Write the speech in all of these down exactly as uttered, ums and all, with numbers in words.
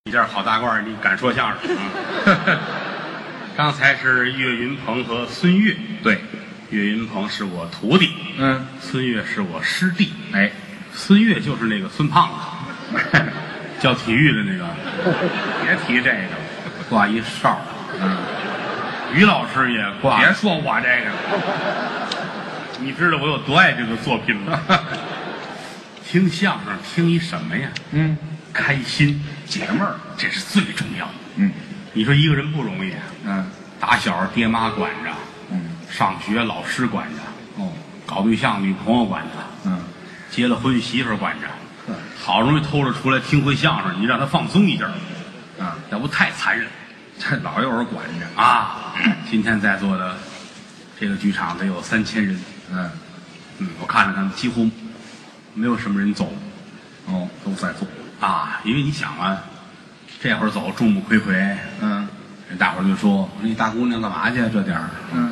一件好大褂，你敢说相声啊？刚才是岳云鹏和孙越， 对， 岳云鹏是我徒弟， 嗯， 孙越是我师弟。 哎， 孙越就是那个孙胖子，教体育的那个，别提这个，挂一哨。 嗯， 于老师也挂。 别说我这个， 你知道我有多爱这个作品吗？听相声听一什么呀？ 嗯， 开心解闷儿， 这是最重要的。 嗯你说一个人不容易， 嗯打小爹妈管着， 嗯， 上学老师管着， 哦， 搞对象女朋友管着， 嗯， 结了婚媳妇儿管着， 嗯好容易偷着出来听回相声，你让他放松一下， 啊， 要不太残忍这老有人管着， 啊！今天在座的这个剧场得有三千人， 嗯， 嗯，我看着他们几乎没有什么人走哦，都在做， 啊，因为你想啊，这会儿走众目睽睽， 嗯人大伙儿就说：“那大姑娘干嘛去啊？这点儿嗯，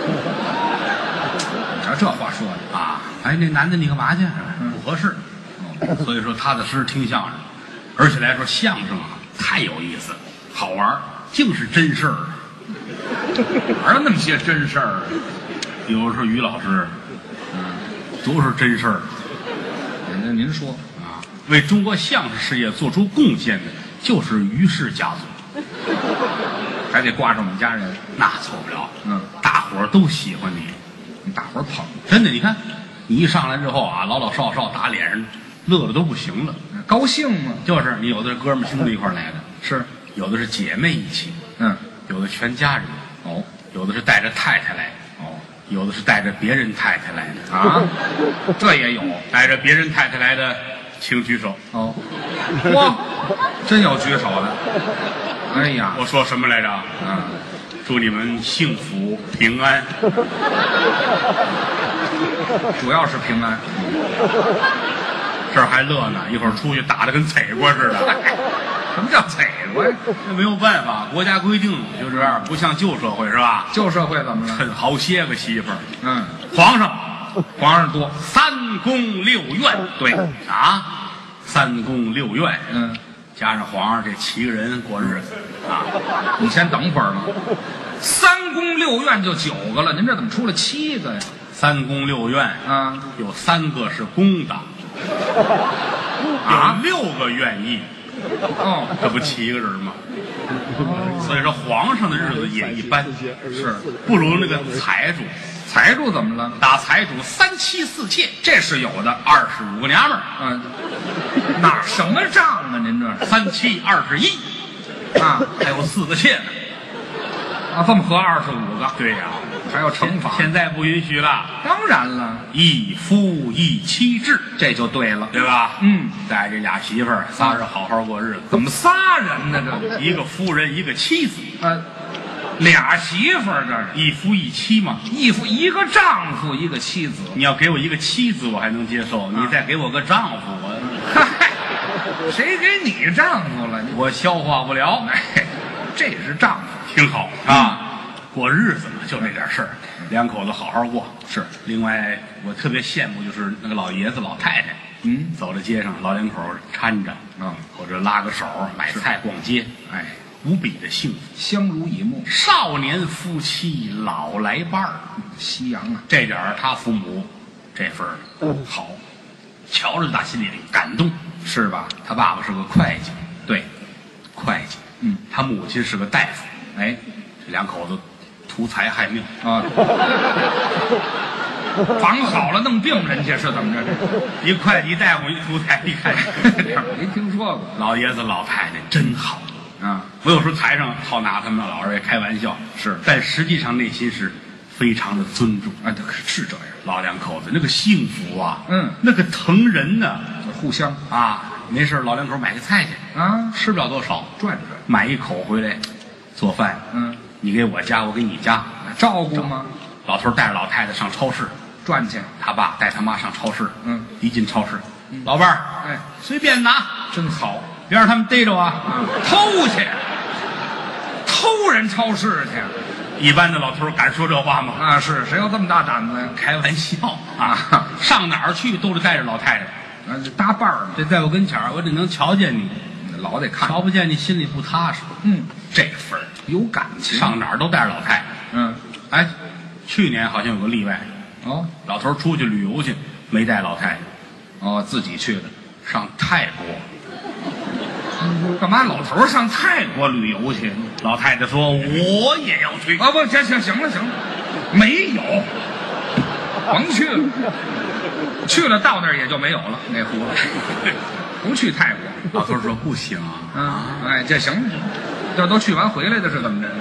你瞧这话说的， 啊，哎，那男的你干嘛去？ 嗯不合适。”哦，所以说踏踏实实听相声，而且来说相声啊太有意思，好玩儿，净是真事儿。 哪有那么些真事儿？ 比如说于老师，嗯，都是真事儿那您说， 啊，为中国相声事业做出贡献的就是于氏家族， 还得挂上我们家人， 那错不了。 嗯， 大伙儿都喜欢你， 大伙儿捧， 真的。你看，你一上来之后啊，老老少少打脸上，乐的都不行了。 高兴吗？ 就是你有的是哥们儿兄弟一块儿来的， 是， 有的是姐妹一起， 嗯， 有的全家人， 哦有的是带着太太来的， 哦有的是带着别人太太来的。 啊，这也有带着别人太太来的，请举手。 哦，嚯，真有举手的，哎呀， 我说什么来着？ 嗯， 祝你们幸福平安。 主要是平安， 这儿还乐呢，一会儿出去打得跟踩过似的。 什么叫踩过呀？ 这没有办法，国家规定就这样，不像旧社会是吧？ 旧社会怎么了？ 趁好些个媳妇儿。 嗯， 皇上， 皇上多， 三宫六院， 对啊，三宫六院， 嗯， 加上皇上这七个人过日子啊， 你先等会儿吧。三宫六院就九个了，您这怎么出了七个呀？ 三宫六院啊， 有三个是公的， 啊有六个愿意， 哦， 这不七个人吗？所以说皇上的日子也一般， 是不如那个财主。 财主怎么了？ 打财主三妻四妾， 这是有的。 二十五个娘们儿， 嗯，哪什么账啊？您这是三妻二十一， 啊还有四个妾呢。 啊，这么合二十五个， 对呀、 还要乘法？ 现在不允许了， 当然了， 一夫一妻制， 这就对了。 对吧？ 嗯， 带这俩媳妇儿，仨人好好过日子。 怎么仨人呢？这一个夫人，一个妻子， 呃，俩媳妇儿，这是一夫一妻嘛。 一夫一个丈夫，一个妻子。 你要给我一个妻子，我还能接受；你再给我个丈夫，我嗨，谁给你丈夫了？你我消化不了。 哎，这是丈夫。 挺好啊，过日子嘛，就这点事儿，两口子好好过。 是， 另外我特别羡慕，就是那个老爷子老太太， 嗯， 走在街上，老两口搀着， 啊， 或者拉个手买菜逛街， 哎， 无比的幸福。 相濡以沫， 少年夫妻老来伴儿， 夕阳啊， 这点儿他父母这份儿好，瞧着打心里感动， 是吧？ 他爸爸是个会计， 对， 会计， 嗯， 他母亲是个大夫， 哎， 这两口子图财害命。 啊，防好了弄病人家是怎么着？ 一会计大夫一图财，一看没听说过老爷子老太太真好。 啊？ 我有时候台上好拿他们老二爷开玩笑， 是， 但实际上内心是非常的尊重。 啊，是这样， 老两口子那个幸福啊， 嗯， 那个疼人呢互相啊！没事老两口买个菜去， 啊， 吃不了多少， 转转， 买一口回来做饭。 嗯， 你给我家，我给你家， 照顾吗？ 老头带着老太太上超市， 赚去， 他爸带他妈上超市。 嗯， 一进超市，老伴儿， 哎， 随便拿， 真好， 别让他们逮着啊！ 偷去，偷人超市去一般的老头儿敢说这话吗？ 啊？是谁有这么大胆子呀？ 开玩笑啊！上哪儿去都得带着老太太， 啊，搭伴儿嘛， 这在我跟前儿，我得能瞧见你。 老得看， 瞧不见你心里不踏实。 嗯， 这份儿有感情。 上哪儿都带着老太太。 嗯， 哎，去年好像有个例外， 哦老头儿出去旅游去，没带老太太， 哦，自己去的。 上泰国。 干嘛老头儿上泰国旅游去？ 老太太说：“我也要去。” 啊，不行行行了行了，没有，甭去了，去了到那儿也就没有了，那胡子，不去泰国。 老头儿说：“不行啊，哎，这行了，这都去完回来的是怎么着？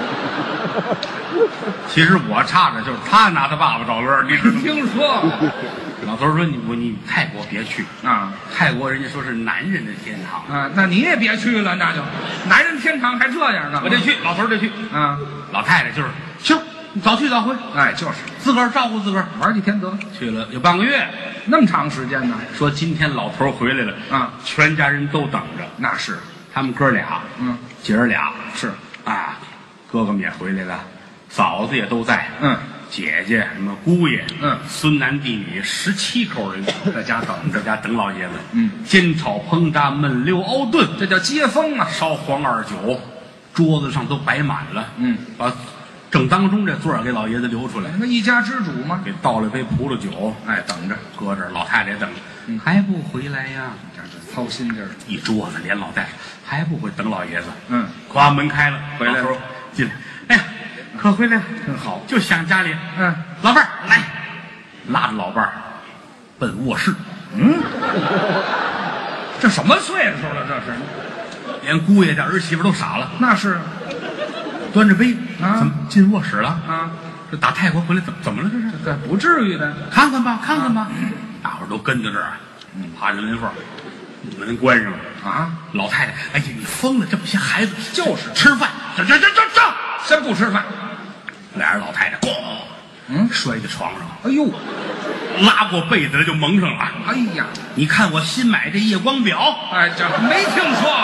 其实我差着就是他拿他爸爸找乐儿，你知道吗？ 听说老头儿说：“你我你泰国别去， 啊泰国人家说是男人的天堂。 啊，那你也别去了，那就男人天堂还这样干嘛？ 我得去，老头儿得去。 啊， 老太太就是行，你早去早回， 哎，就是自个儿照顾自个儿。 玩几天得了， 去了有半个月， 那么长时间呢？ 说今天老头儿回来了啊， 全家人都等着。 那是， 他们哥俩， 嗯， 姐儿俩是， 啊，哥哥们也回来了，嫂子也都在， 嗯， 姐姐什么姑爷， 嗯孙男弟女十七口人在家等着， 在家等老爷子。 嗯， 煎炒烹炸焖溜熬炖， 这叫接风啊。 烧黄二酒，桌子上都摆满了。 嗯， 把正当中这座儿给老爷子留出来， 那一家之主嘛， 给倒了杯葡萄酒， 哎，等着， 搁这儿，老太太等着， 嗯还不回来呀？ 这是操心劲儿。 一桌子连老带还不回，等老爷子。 嗯， 咵门开了， 回来了老头儿进来，哎呀，可回来了， 真好。 就想家里。 嗯， 老伴儿来，拉着老伴儿奔卧室， 嗯，这什么岁数了？这是？ 连姑爷的儿媳妇都傻了， 那是端着杯啊怎么进卧室了？ 啊， 这打泰国回来怎么怎么了？这是这不至于的。 看看吧，看看吧，大伙儿都跟在这儿，趴着门缝儿，门关上了。 啊， 老太太，哎呀，你疯了！这不些孩子就是吃饭，这这这这这， 先不吃饭。 俩人老太太咣， 嗯摔在床上， 哎呦， 拉过被子来就蒙上了。 哎呀， 你看我新买这夜光表， 哎，这没听说，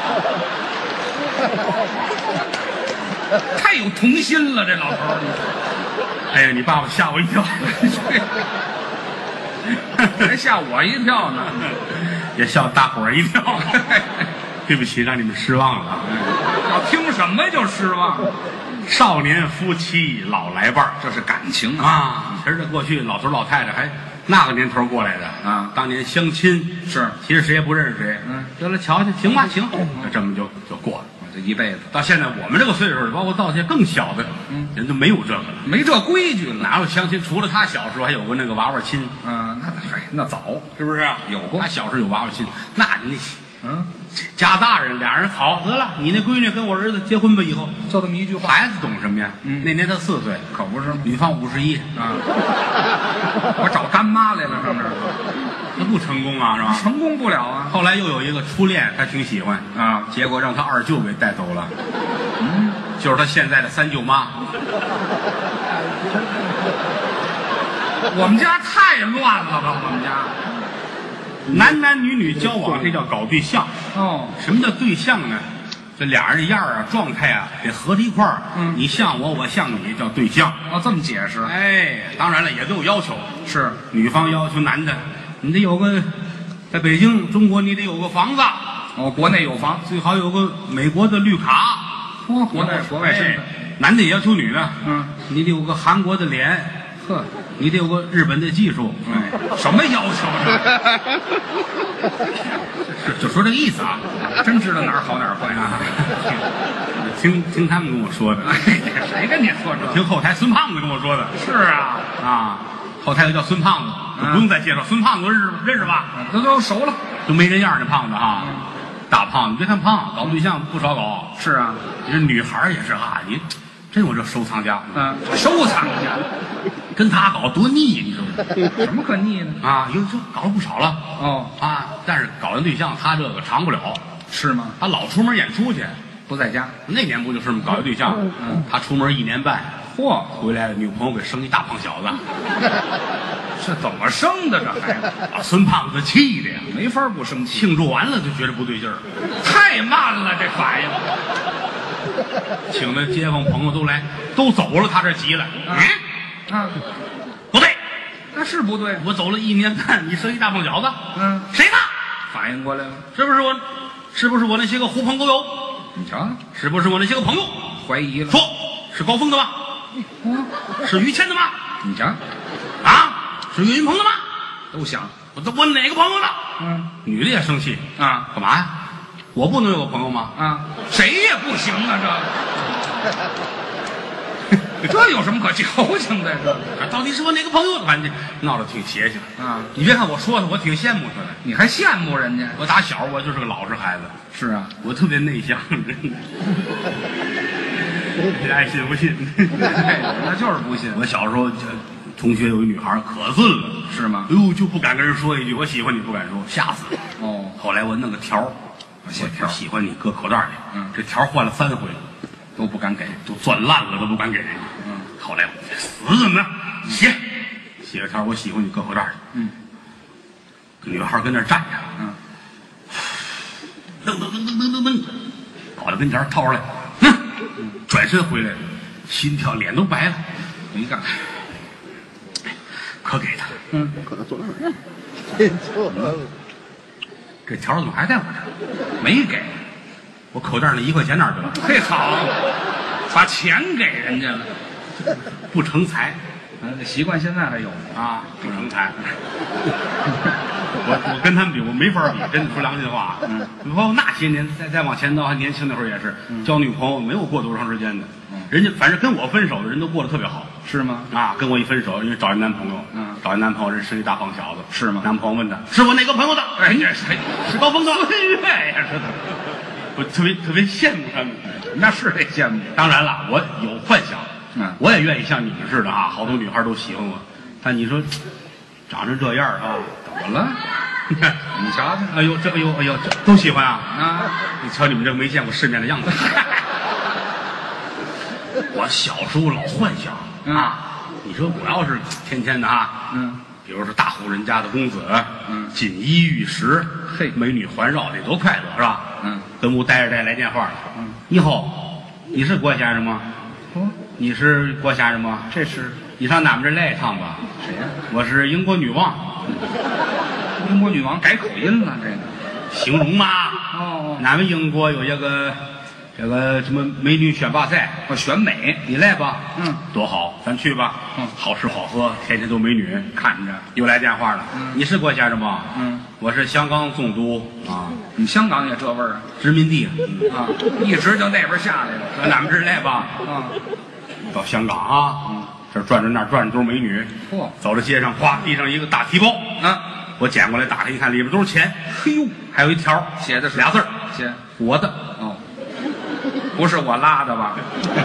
太有童心了，这老头儿。 哎呀，你爸爸吓我一跳， 还吓我一跳呢。 也吓大伙儿一跳。对不起，让你们失望了啊！ 要听什么就失望， 少年夫妻老来伴儿这是感情啊。 啊！其实这过去老头老太太还那个年头过来的啊当年相亲是其实谁也不认识谁， 嗯， 得了，瞧瞧，行吧，行，就这么就就过了。 我这一辈子到现在我们这个岁数，包括到些更小的， 嗯， 人都没有这个了。 没这规矩了。 哪有相亲？除了他小时候还有过那个娃娃亲， 嗯，那嗨，那早是不是？ 有过他小时候有娃娃亲，那你嗯， 家大人俩人好得了，你那闺女跟我儿子结婚吧，以后就这么一句话， 孩子懂什么呀？ 嗯那年他四岁， 可不是吗？ 女方五十一， 啊，我找干妈来了，上这儿那不成功啊，是吧？ 成功不了啊。 后来又有一个初恋，他挺喜欢啊结果让他二舅给带走了， 嗯， 就是他现在的三舅妈。 我们家太乱了吧？我们家男男女女交往，这叫搞对象。 哦， 什么叫对象呢？这俩人的样儿啊、状态啊，得合在一块儿。 嗯你像我，我像你，叫对象。 哦，这么解释哎，当然了，也都有要求。 是女方要求男的，你得有个，在北京、中国，你得有个房子， 哦，国内有房， 最好有个美国的绿卡。 哦，国内国外身份哎，男的也要求女的， 嗯， 你得有个韩国的脸， 呵， 你得有个日本的技术。哎， 什么要求呢？ 就说这个意思啊。 真知道哪儿好哪儿坏啊！ 听听他们跟我说的， 哎，谁跟你说这？ 听后台孙胖子跟我说的。 是啊， 啊，后台有叫孙胖子， 嗯不用再介绍，孙胖子认识认识吧？ 这都熟了。 都没人样的胖子哈，大胖子，别看胖，搞对象不少搞。 是啊， 你这女孩儿也是啊，你真有这收藏家， 嗯，收藏家， 跟他搞多腻，你知道吗？ 什么可腻呢？ 啊，有这搞了不少了哦， 啊，但是搞完对象他这个长不了， 是吗？ 他老出门演出去。 不在家。 那年不就是吗？搞一对象， 嗯他出门一年半， 嚯， 回来女朋友给生一大胖小子， 这怎么生的？这孩子把孙胖子气的呀！ 没法不生气， 庆祝完了就觉得不对劲儿， 太慢了，这反应。 请的街坊朋友都来，都走了，他这急了。嗯， 啊， 不对， 那是不对。 我走了一年半，你生一大胖小子， 嗯， 谁呢？ 反应过来了。 是不是我是不是我那些个狐朋狗友？ 你瞧， 是不是我那些个朋友？ 怀疑了。 说，是高峰的吗？是于谦的吗？ 你瞧， 啊，是岳云鹏的吗？ 都想。 我我哪个朋友的？ 嗯女的也生气啊， 干嘛呀？我不能有个朋友吗？ 啊，谁也不行啊，这这有什么可矫情的？这到底是我哪个朋友的？反正闹得挺邪性啊！ 你别看我说的，我挺羡慕他的。 你还羡慕人家？ 我打小我就是个老实孩子， 是啊， 我特别内向，真的。你爱信不信？ 那就是不信。 我小时候，同学有一女孩可俊了， 是吗？ 哎呦，就不敢跟人说一句我喜欢你，不敢说，吓死了。 哦， 后来我弄个条， 写条喜欢你，搁口袋里。 嗯， 这条换了三回， 都不敢给， 都攥烂了，都不敢给人家。 嗯， 后来我死怎么着？写写个条，我喜欢你，搁口袋里。 嗯， 女孩跟那儿站着， 嗯， 噔噔噔噔噔噔噔，跑到跟前掏出来，嗯，转身回来，心跳脸都白了， 没干。 可给他了。 嗯， 可能坐那儿，真错了。 这条怎么还在我这儿？ 没给。 我口袋里一块钱哪儿去了？ 嘿，好，把钱给人家了。 不成才啊，这习惯现在还有啊，不成才。我我跟他们比，我没法比，真的说良心话。 嗯， 包括那些年，再再往前倒，还年轻那会儿也是， 嗯、 交女朋友没有过多长时间的。 嗯， 人家反正跟我分手的人都过得特别好。 是吗？ 啊，跟我一分手，因为找一男朋友， 嗯， 找一男朋友，人是一大胖小子， 是吗？ 男朋友问他，是我哪个朋友的？ 哎，这谁？ 是高峰的。岁月呀，是的。我特别特别羡慕他们。 那是得羡慕。 当然了，我有幻想， 嗯， 我也愿意像你们似的啊，好多女孩都喜欢我。但你说，长成这样啊， 怎么了？你瞧瞧， 哎呦，这哎呦哎呦，这都喜欢啊！ 啊， 你瞧你们这个没见过世面的样子。我小时候老幻想、 嗯、 啊，你说我要是天天的啊， 嗯， 比如说大户人家的公子， 嗯， 锦衣玉食， 嘿， 美女环绕，得多快乐是吧？ 嗯， 跟屋待着待来电话了， 嗯， 你好，你是郭先生吗？ 哦， 你是郭先生吗？ 这是， 你上俺们这儿来一趟吧。 谁呀、啊？ 我是英国女王。 英国女王改口音了，这个形容嘛。 哦， 俺们英国有一个这个什么美女选拔赛， 我选美， 你来吧。 嗯， 多好，咱去吧。 嗯， 好吃好喝，天天都美女看着。又来电话了。 嗯， 你是郭先生吗？ 嗯， 我是香港总督啊。 你香港也这味儿啊？ 殖民地、 嗯、啊，一直就那边下来了。 上俺们这儿来吧。 啊， 到香港啊，嗯，这转着那儿转着都是美女。 嚯、哦， 走到街上，哗，地上一个大提包。 啊， 我捡过来打开一看，里边都是钱。 嘿呦， 还有一条写的是俩字儿， 写我的。 哦，不是我拉的吧？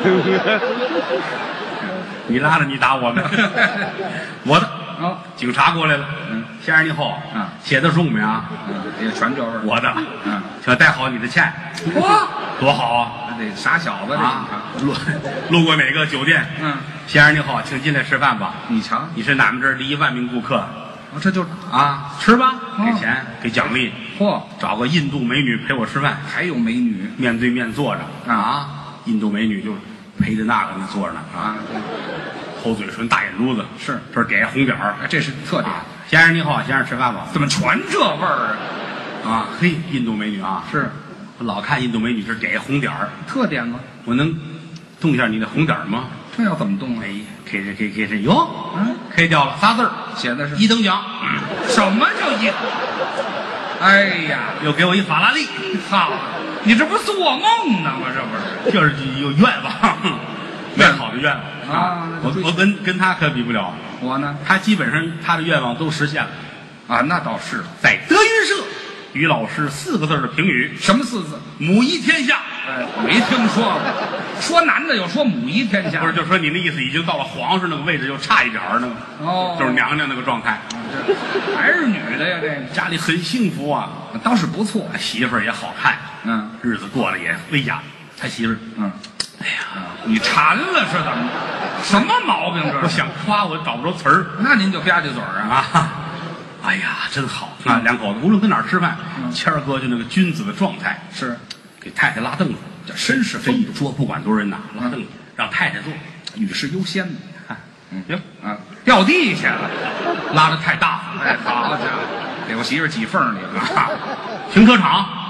你拉着你打我们，我的。 哦， 警察过来了。 嗯， 先生你好。 嗯， 写的重没啊？ 嗯，也全这味儿。 我的。 嗯， 请带好你的钱。 哇， 多好啊！ 那这傻小子这啊，路路过哪个酒店？嗯，先生你好，请进来吃饭吧。 你瞧， 你是俺们这儿第一万名顾客。 哦，这就啊，吃吧， 哦、 给钱，给奖励。 嚯， 找个印度美女陪我吃饭， 还有美女面对面坐着啊，印度美女就陪着那个那坐着呢啊，厚嘴唇大眼珠子， 是这儿点红点儿， 这是特点。 先生你好，先生吃饭吧。 怎么全这味儿啊？啊，嘿，印度美女啊， 是我老看印度美女这儿点一红点儿， 特点吗？ 我能动一下你的红点儿吗？ 这要怎么动啊？ 哎，K 这 K K 这哟， 嗯 ，K 掉了，仨字儿， 写的是一等奖。 什么叫一？哎呀， 又给我一法拉利， 好，你这不是做梦呢吗？这不是， 就是有愿望，美好的愿望啊！ 我我跟跟他可比不了， 我呢， 他基本上他的愿望都实现了啊，那倒是。 在德云社，于老师四个字的评语， 什么四字？ 母仪天下。 哎，没听说过。说男的有说母仪天下， 不是，就说你那意思已经到了皇上那个位置，就差一点儿那个， 哦， 就是娘娘那个状态。 这还是女的呀？这个家里很幸福啊， 倒是不错， 媳妇儿也好看， 嗯， 日子过得也威雅。他媳妇儿， 嗯， 哎呀， 你馋了是怎么？什么毛病这？ 我想夸我找不着词儿， 那您就吧唧嘴儿啊！ 啊，哎呀，真好啊！两口子无论跟哪儿吃饭，谦儿哥就那个君子的状态， 是给太太拉凳子， 这绅士这一桌不管多少人呐，拉凳子让太太坐， 女士优先的。 嗯，行啊，掉地下了， 拉的太大， 哎，好家伙，给我媳妇挤缝里了。 停车场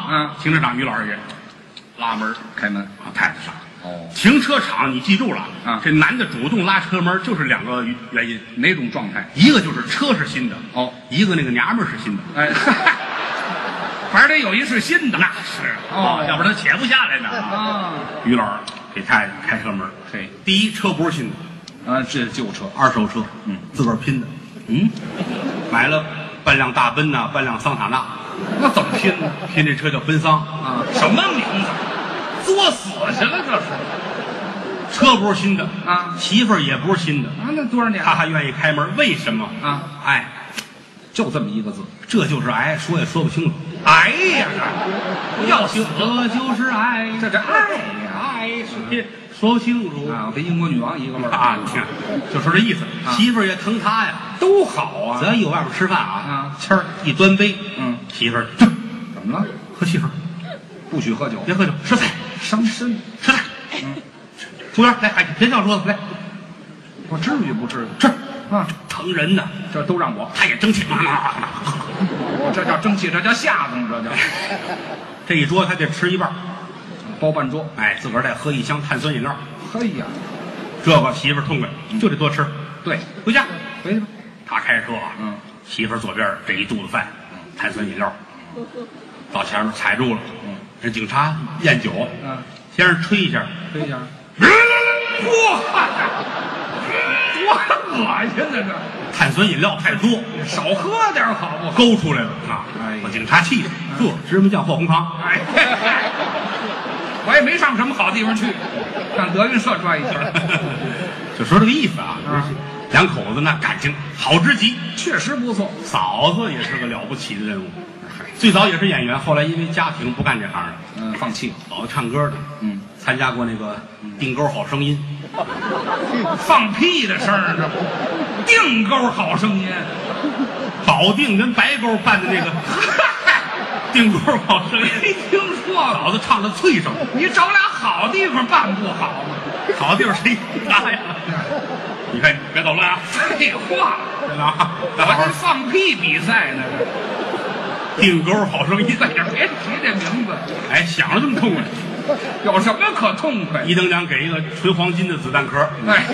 嗯， 停车场于老师也拉门开门。 啊，太太上。 哦， 停车场你记住了啊， 这男的主动拉车门就是两个原因， 哪种状态？ 一个就是车是新的， 哦， 一个那个娘们儿是新的。 哎，反正得有一是新的。 那是哦要不然他且不下来呢。 啊， 于老师给太太开车门， 嘿， 第一车不是新的， 啊，这旧车。 二手车， 嗯， 自个儿拼的，嗯，买了半辆大奔呐、半辆桑塔纳， 那怎么拼呢？ 拼这车叫奔桑， 啊，什么名字？作死去了，这是。 车不是新的啊， 媳妇儿也不是新的， 啊，那多少年了？ 他还愿意开门，为什么啊？ 哎， 就这么一个字。 这就是爱，说也说不清楚。 哎呀，要死！ 这就是爱， 这这爱呀， 爱是说不清楚啊，跟英国女王一个味儿啊！你看，就说这意思。 啊媳妇儿也疼他呀， 都好啊。 只要一有外边吃饭啊， 啊谦儿一端杯， 嗯， 媳妇儿这怎么了？ 喝汽水， 不许喝酒， 别喝酒，吃菜， 伤身。 吃菜。 嗯， 服务员来，哎，别叫桌子来我至于不至于？ 吃啊， 疼人呐， 这都让我， 他也争气， 这叫争气，这叫下等，这叫这一桌他得吃一半， 包半桌。 哎，自个儿再喝一箱碳酸饮料， 嘿呀， 这个媳妇儿痛快，就得多吃。 对， 回家， 回去吧。 他开着车啊， 嗯， 媳妇儿左边这一肚子饭，碳酸饮料，到前面踩住了， 嗯， 人警察验酒， 嗯， 先是吹一下， 推一下。 哇， 多恶心呐！这碳酸饮料太多， 少喝点好不好？ 勾出来了啊！ 哎呀把警察气的，这芝麻酱和红糖， 哎，我也没上什么好地方去，上德云社转一圈。 就说这个意思啊。 啊两口子那感情好之极， 确实不错。 嫂子也是个了不起的人物，最早也是演员，后来因为家庭不干这行了， 嗯，放弃了。 老唱歌的， 嗯， 参加过那个定沟好声音， 放屁的声儿，这不定沟好声音。 保定跟白沟办的那个定沟好声音， 没听说过。 嫂子唱的脆声， 你找俩好地方办不好吗？ 好地方谁他呀？你看，别捣乱啊！ 废话， 真的啊！ 我这放屁比赛呢。 定沟好声音， 在这别提这名字， 哎，想着这么痛快。 有什么可痛快？ 一等奖给一个纯黄金的子弹壳， 哎，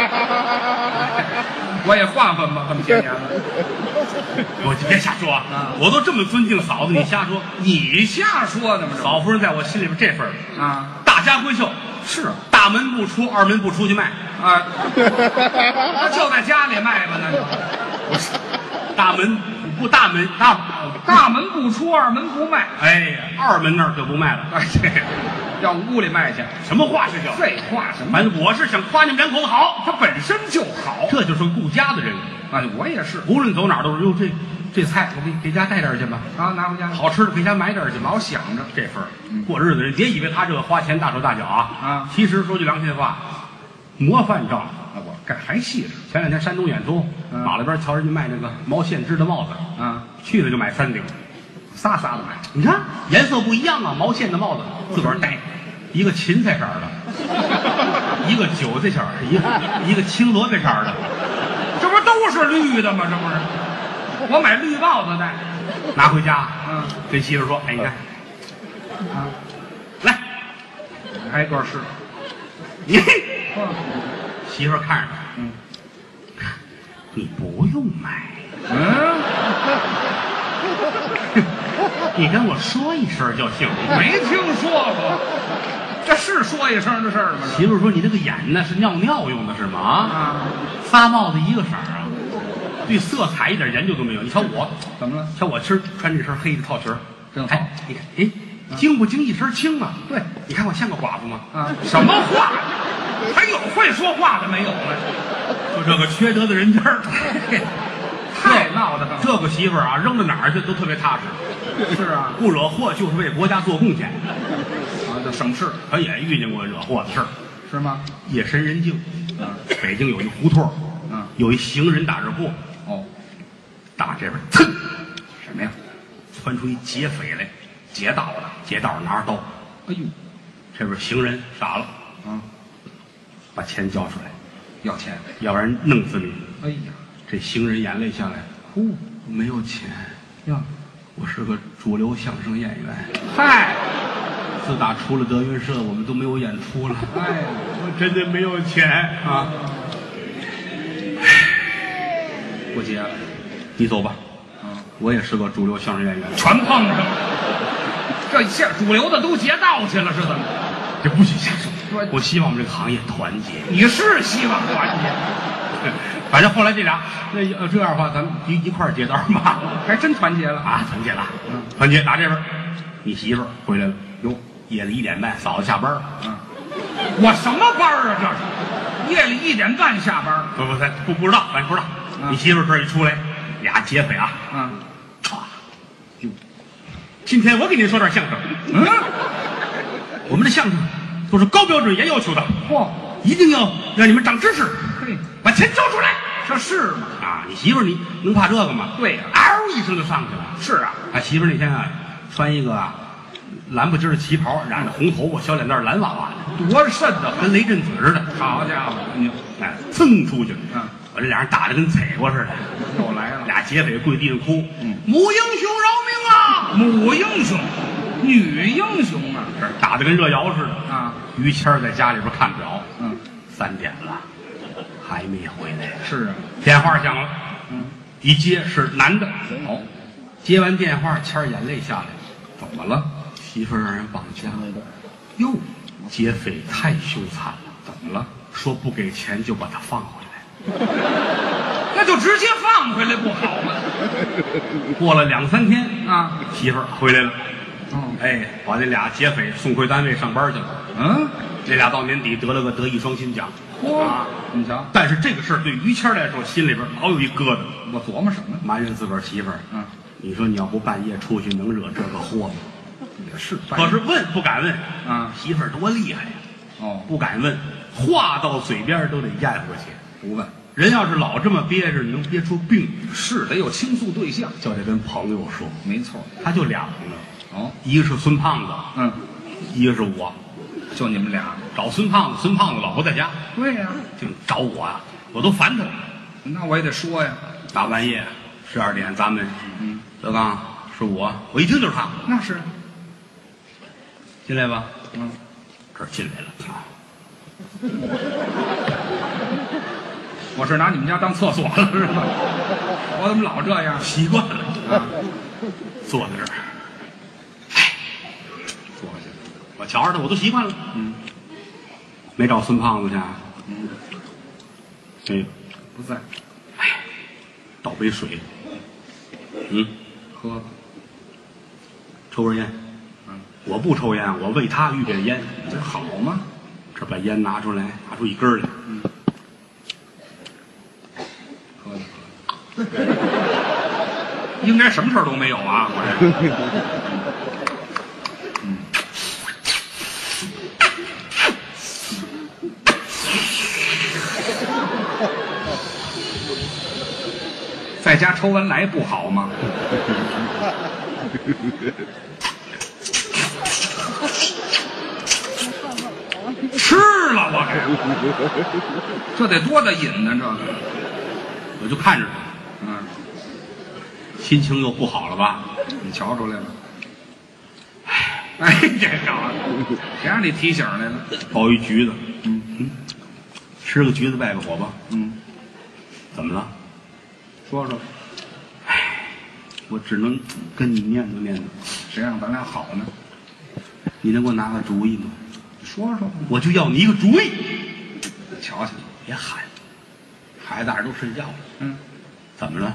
我也换换吧，这么些年了。 我别瞎说啊！我都这么尊敬嫂子，你瞎说。 你瞎说的吗？ 嫂夫人在我心里边这份儿啊， 大家闺秀， 是大门不出，二门不出去卖。 啊，那就在家里卖吧，那就大门不大门大大门不出，二门不卖。 哎呀，二门那儿就不卖了。 哎，这要屋里卖去。 什么话是叫？ 废话什么？ 反正我是想夸你们两口子好， 他本身就好。 这就是个顾家的人。 哎，我也是。 无论走哪儿都是哟，这这菜我给给家带点儿去吧， 啊，拿回家好吃的给家买点儿去吧。 老想着这份儿过日子人，别以为他这个花钱大手大脚啊啊！ 其实说句良心话，模范丈夫。 啊，我干还细致。 前两天山东演出， 嗯马路边瞧人家卖那个毛线织的帽子， 啊， 去了就买三顶， 仨仨的买。 你看颜色不一样啊，毛线的帽子自个儿戴，一个芹菜色儿的，一个韭菜色儿的，一个一个青萝卜色儿的， 这不都是绿的吗？这不是，我买绿帽子戴。 拿回家， 嗯， 跟媳妇说，哎，你看， 啊， 来， 挨个试。 你嗯媳妇看着他， 嗯， 你不用买， 嗯， 你跟我说一声就行。 没听说过，这是说一声的事儿吗？ 媳妇说，你这个眼呢是尿尿用的是吗？ 啊， 仨帽子一个色儿啊，对色彩一点研究都没有。你瞧我， 怎么了？ 瞧我吃穿这身黑的套裙儿， 真好哎，你看，哎，精不精一身轻啊？对，你看我像个寡妇吗？ 啊，什么话？还有会说话的没有了？ 就这个缺德的人家儿， 太闹得慌了。 这个媳妇儿啊，扔到哪儿去都特别踏实， 是啊， 不惹祸就是为国家做贡献。 啊，就省事他也遇见过惹祸的事儿， 是吗？ 夜深人静，北京有一胡同， 嗯， 有一行人打着过， 哦， 打这边，噌， 什么呀？ 窜出一劫匪来，劫道的，劫道拿着刀， 哎呦， 这边行人傻了， 啊， 把钱交出来， 要钱。 要不然弄死你。 哎呀， 这行人眼泪下来，呼，没有钱呀， 我是个主流相声演员。 嗨， 自打出了德云社，我们都没有演出了。 哎呀， 我真的没有钱啊！ 不接了， 你走吧。 嗯， 我也是个主流相声演员。 全碰上了。这下主流的都劫道去了，是怎么？ 这不许瞎说。 我我希望我们这个行业团结。 你是希望团结， 反正后来这俩，那要这样的话，咱们一一块儿接道吧。 还真团结了啊，团结了。 嗯， 团结打这边，你媳妇儿回来了。哟，夜里一点半，嫂子下班了。 嗯，我什么班啊？这是夜里一点半下班？ 不不，咱不不知道，咱不知道。 嗯你媳妇儿这一出来，俩劫匪啊， 嗯， 歘，就今天我给您说点相声。 嗯， 我们的相声都是高标准严要求的， 嚯， 一定要让你们长知识， 嘿， 把钱交出来这是吗？ 啊！你媳妇儿你能怕这个吗？ 对呀嗷一声就上去了。 是啊， 他媳妇儿那天啊，穿一个啊蓝不筋的旗袍，染着红头发，小脸蛋儿蓝娃娃的， 多瘆得慌！ 跟雷震子似的。 好家伙，你哎，噌出去了。 嗯， 把这俩人打得跟踩过似的。 又来了， 俩劫匪跪地上哭， 嗯母英雄饶命啊！ 母英雄，女英雄啊！ 这打得跟热窑似的。 啊， 于谦儿在家里边看表， 嗯， 三点了，还没回来。 是啊， 电话响了， 嗯， 一接是男的。 哦， 接完电话，谦儿眼泪下来， 怎么了？ 媳妇儿让人绑架了。哟，劫匪太凶残了， 怎么了？ 说不给钱就把他放回来。 那就直接放回来不好吗？ 过了两三天啊， 媳妇儿回来了， 哦， 哎，把那俩劫匪送回单位上班去了。 嗯， 这俩到年底得了个德艺双馨奖。 嚯啊！ 你瞧， 但是这个事儿对于谦儿来说，心里边老有一疙瘩， 我琢磨什么？ 埋怨自个儿媳妇儿。 嗯， 你说你要不半夜出去，能惹这个祸吗？ 也是， 可是问不敢问啊， 媳妇儿多厉害呀！ 哦， 不敢问，话到嘴边都得咽回去。 不问， 人要是老这么憋着，能憋出病， 是得有倾诉对象， 就得跟朋友说。 没错。 他就俩朋友， 哦， 一个是孙胖子， 嗯， 一个是我。 就你们俩。 找孙胖子，孙胖子老婆在家， 对呀、 净找我啊，我都烦他了。 那我也得说呀。 大半夜十二点，咱们嗯， 德刚是我，我一听就是他， 那是。 进来吧。 嗯， 这儿进来了啊， 我是拿你们家当厕所了是吧？我怎么老这样？ 习惯了啊， 坐在这儿，哎，坐下，我瞧着他，我都习惯了。 嗯， 没找孙胖子去啊？ 嗯， 没有。 不在， 哎，倒杯水。嗯， 喝。 抽根烟。 嗯， 我不抽烟，我为他预备的烟。 这好吗？ 这把烟拿出来，拿出一根来。 嗯，喝的喝。应该什么事儿都没有啊！我这。嗯。在家抽完来不好吗？吃了我这，这得多大瘾呢？这个， 我就看着他， 嗯， 心情又不好了吧？ 你瞧出来了。哎，这好，谁让你提醒来了？ 包一橘子， 嗯嗯，吃个橘子败个火吧。 嗯， 怎么了？ 说说， 唉，我只能跟你念叨念叨， 谁让咱俩好呢？ 你能给我拿个主意吗？ 说说， 我就要你一个主意。 瞧瞧， 别喊，孩子大人都睡觉了。 嗯， 怎么了？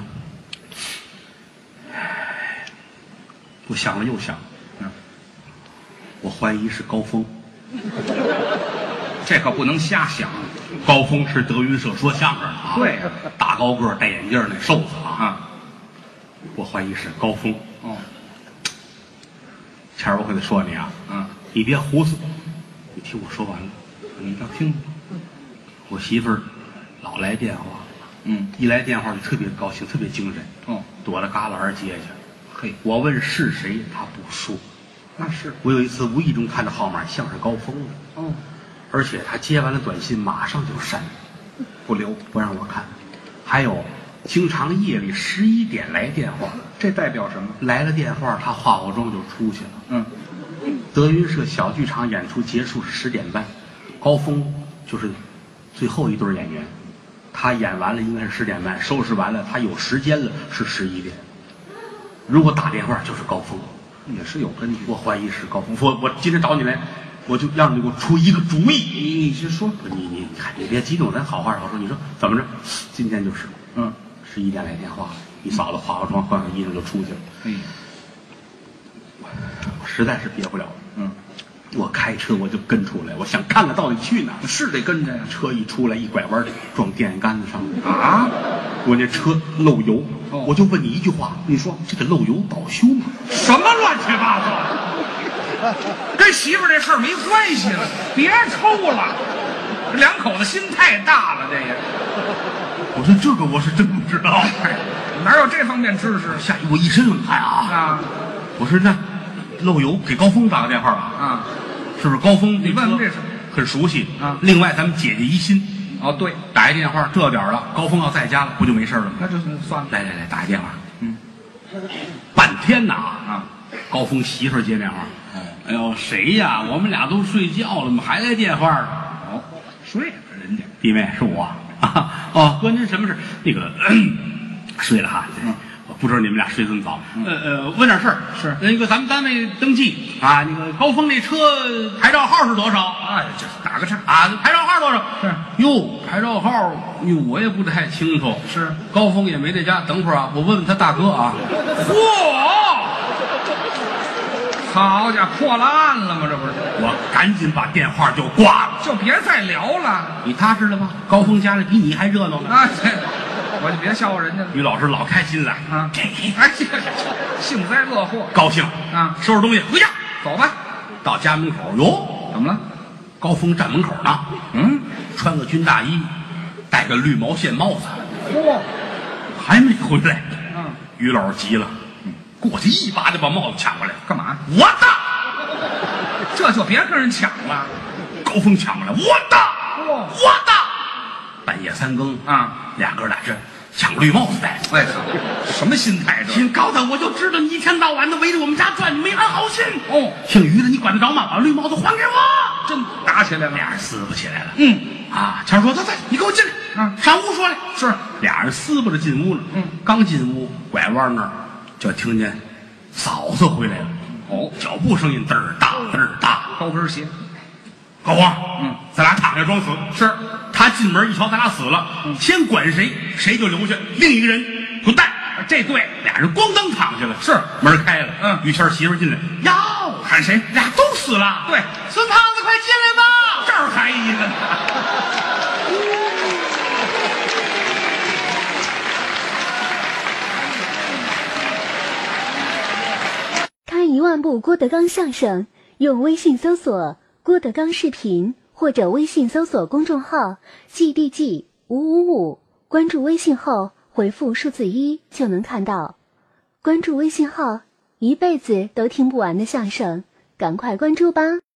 唉，我想了又想， 嗯， 我怀疑是高峰。 这可不能瞎想。 高峰是德云社说相声的啊， 对呀大高个儿戴眼镜儿那瘦子啊， 啊， 我怀疑是高峰。 哦， 前儿我跟他说你啊， 嗯， 你别胡思，你听我说完了。 你要听， 我媳妇儿老来电话， 嗯， 一来电话就特别高兴，特别精神， 哦， 躲着旮旯儿接去。 嘿， 我问是谁，她不说。 那是， 我有一次无意中看到号码，像是高峰的， 哦， 而且他接完了短信马上就删， 不留， 不让我看。还有经常夜里十一点来电话， 这代表什么？ 来了电话，他化化妆就出去了。 嗯， 德云社小剧场演出结束是十点半，高峰就是最后一对演员，他演完了应该是十点半，收拾完了他有时间了是十一点。如果打电话就是高峰， 也是有根据。 我怀疑是高峰。我我今天找你来，我就让你给我出一个主意。 你你先说， 你你你你别激动，咱好话好说。你说怎么着？今天就是， 嗯， 十一点来电话，你嫂子化化妆换换衣裳就出去了。 哎， 我实在是憋不了了。 嗯， 我开车我就跟出来，我想看看到底去哪儿。 是得跟着呀。 车一出来，一拐弯撞电线杆子上了啊！ 我那车漏油， 哦我就问你一句话，你说这个漏油保修吗？ 什么乱七八糟？跟媳妇儿这事儿没关系了，别抽了。这两口子心太大了，这也。 我说这个我是真不知道， 哪有这方面知识？ 吓我一身冷汗啊！ 啊， 我说那漏油给高峰打个电话吧， 啊， 是不是高峰？ 你问问这是很熟悉啊。 另外咱们姐姐一心， 哦对， 打一电话，这点儿了，高峰要在家了，不就没事了吗？ 那就算了。 来来来，打一电话。 嗯， 半天呐啊， 高峰媳妇儿接电话。哎呦，谁呀？我们俩都睡觉了吗？还来电话呢？ 哦，睡了人家。 弟妹是我。啊、哦，哥，您什么事？那个咳睡了哈。 嗯， 我不知道你们俩睡这么早。呃呃，问点事儿。 是那个咱们单位登记啊，那个高峰那车牌照号是多少？ 哎，这打个岔啊，牌照号多少？ 是哟，牌照号，哟，我也不太清楚。 是高峰也没在家，等会儿啊，我问问他大哥啊。 嚯！好家伙，破了案了吗？这不是？ 我赶紧把电话就挂了。 就别再聊了。 你踏实了吧？高峰家里比你还热闹呢。 啊，这我就别笑话人家了。 于老师老开心了啊！哎，这幸灾乐祸， 高兴啊！ 收拾东西回家， 走吧。 到家门口，哟， 怎么了？ 高峰站门口呢。 嗯， 穿个军大衣，戴个绿毛线帽子， 嚯， 还没回来。 嗯， 于老师急了，过去一把就把帽子抢过来。 干嘛？ 我的！ 这就别跟人抢了。 高峰抢过来，我的， 哇我的！半夜三更啊， 俩哥俩这抢绿帽子戴。 哎，什么心态这？ 挺高的，我就知道你一天到晚的围着我们家转，你没安好心。 哦， 姓于的，你管得着吗？把绿帽子还给我！ 真打起来了， 俩人撕巴起来了。 嗯， 啊，谦儿说：“走走，你给我进来。” 啊， 上屋说来。 是， 俩人撕巴着进屋了。 嗯， 刚进屋，拐弯那儿就听见嫂子回来了。 哦， 脚步声音嘚儿大嘚儿大。 高跟鞋。 高峰， 嗯， 咱俩躺下装死。 是， 他进门一瞧咱俩死了， 嗯， 先管谁，谁就留下，另一个人滚蛋。 这对， 俩人咣当躺下了。 是， 门开了。 嗯， 于谦媳妇进来，哟， 喊谁？ 俩都死了。 对， 孙胖子，快进来吧， 这儿还一个呢。 看一万部郭德纲相声，用微信搜索郭德纲视频，或者微信搜索公众号 G D G 五五五，关注微信后回复数字一就能看到。关注微信号，一辈子都听不完的相声，赶快关注吧。